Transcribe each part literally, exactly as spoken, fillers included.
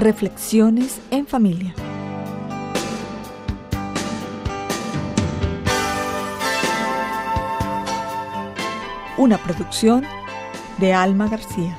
Reflexiones en familia. Una producción de Alma García.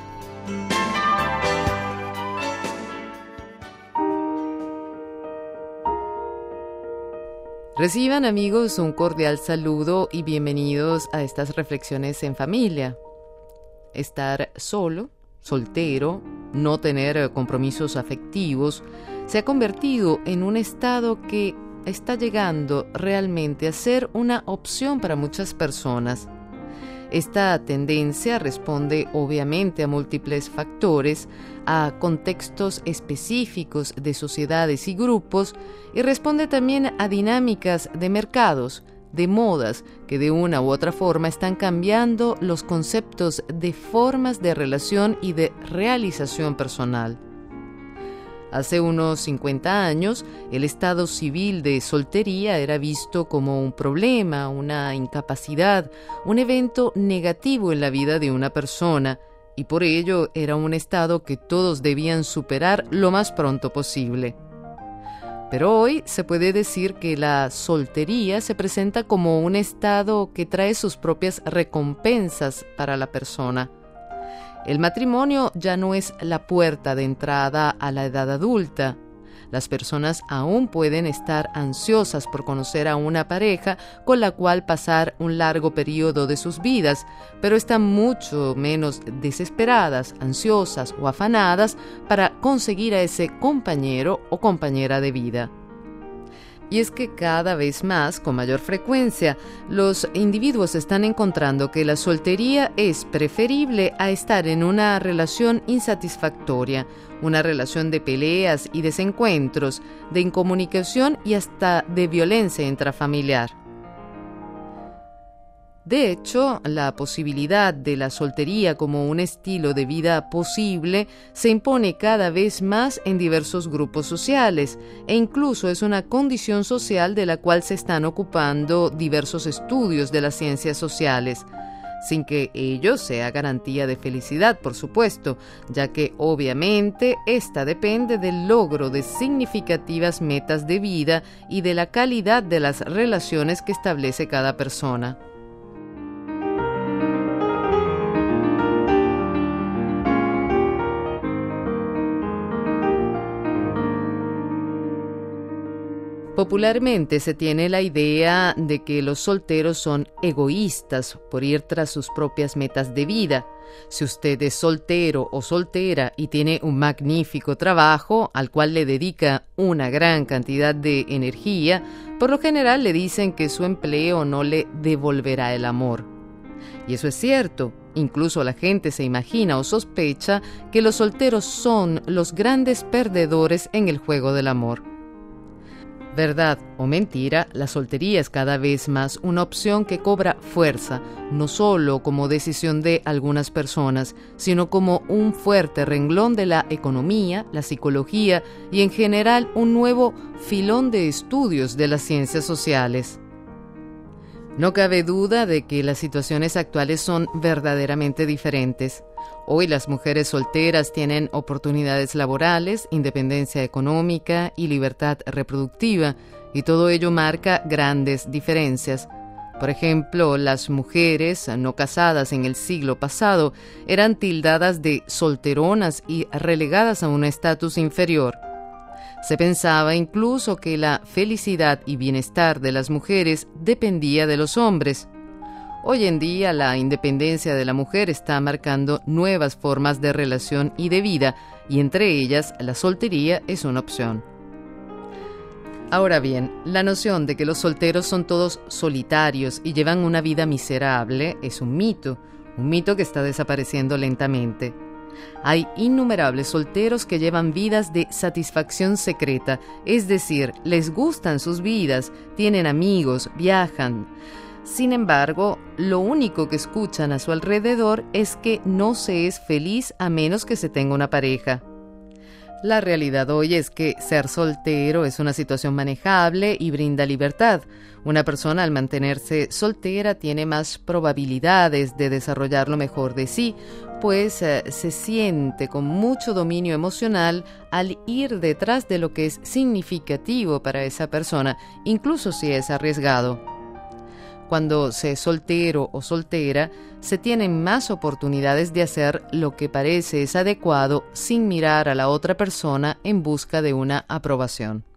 Reciban, amigos, un cordial saludo y bienvenidos a estas reflexiones en familia. Estar solo, soltero, no tener compromisos afectivos, se ha convertido en un estado que está llegando realmente a ser una opción para muchas personas. Esta tendencia responde obviamente a múltiples factores, a contextos específicos de sociedades y grupos, y responde también a dinámicas de mercados, de modas, que de una u otra forma están cambiando los conceptos de formas de relación y de realización personal. Hace unos cincuenta años, el estado civil de soltería era visto como un problema, una incapacidad, un evento negativo en la vida de una persona, y por ello era un estado que todos debían superar lo más pronto posible. Pero hoy se puede decir que la soltería se presenta como un estado que trae sus propias recompensas para la persona. El matrimonio ya no es la puerta de entrada a la edad adulta. Las personas aún pueden estar ansiosas por conocer a una pareja con la cual pasar un largo periodo de sus vidas, pero están mucho menos desesperadas, ansiosas o afanadas para conseguir a ese compañero o compañera de vida. Y es que cada vez más, con mayor frecuencia, los individuos están encontrando que la soltería es preferible a estar en una relación insatisfactoria, una relación de peleas y desencuentros, de incomunicación y hasta de violencia intrafamiliar. De hecho, la posibilidad de la soltería como un estilo de vida posible se impone cada vez más en diversos grupos sociales e incluso es una condición social de la cual se están ocupando diversos estudios de las ciencias sociales, sin que ello sea garantía de felicidad, por supuesto, ya que obviamente esta depende del logro de significativas metas de vida y de la calidad de las relaciones que establece cada persona. Popularmente se tiene la idea de que los solteros son egoístas por ir tras sus propias metas de vida. Si usted es soltero o soltera y tiene un magnífico trabajo al cual le dedica una gran cantidad de energía, por lo general le dicen que su empleo no le devolverá el amor. Y eso es cierto. Incluso la gente se imagina o sospecha que los solteros son los grandes perdedores en el juego del amor. Verdad o mentira, la soltería es cada vez más una opción que cobra fuerza, no solo como decisión de algunas personas, sino como un fuerte renglón de la economía, la psicología y en general un nuevo filón de estudios de las ciencias sociales. No cabe duda de que las situaciones actuales son verdaderamente diferentes. Hoy las mujeres solteras tienen oportunidades laborales, independencia económica y libertad reproductiva, y todo ello marca grandes diferencias. Por ejemplo, las mujeres no casadas en el siglo pasado eran tildadas de solteronas y relegadas a un estatus inferior. Se pensaba incluso que la felicidad y bienestar de las mujeres dependía de los hombres. Hoy en día la independencia de la mujer está marcando nuevas formas de relación y de vida, y entre ellas la soltería es una opción. Ahora bien, la noción de que los solteros son todos solitarios y llevan una vida miserable es un mito, un mito que está desapareciendo lentamente. Hay innumerables solteros que llevan vidas de satisfacción secreta, es decir, les gustan sus vidas, tienen amigos, viajan. Sin embargo, lo único que escuchan a su alrededor es que no se es feliz a menos que se tenga una pareja. La realidad hoy es que ser soltero es una situación manejable y brinda libertad. Una persona al mantenerse soltera tiene más probabilidades de desarrollar lo mejor de sí, pues eh, se siente con mucho dominio emocional al ir detrás de lo que es significativo para esa persona, incluso si es arriesgado. Cuando se es soltero o soltera, se tienen más oportunidades de hacer lo que parece es adecuado sin mirar a la otra persona en busca de una aprobación.